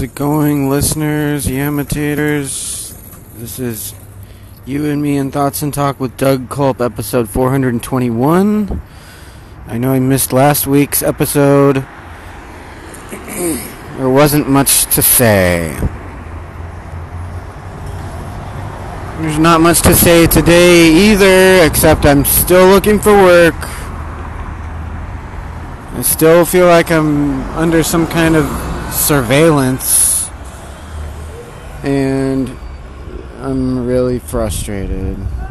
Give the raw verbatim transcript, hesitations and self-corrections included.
it going, listeners, imitators? This is You and Me in Thoughts and Talk with Doug Culp, episode four hundred twenty-one. I know I missed last week's episode. There wasn't much to say. There's not much to say today either, except I'm still looking for work. I still feel like I'm under some kind of surveillance, and I'm really frustrated.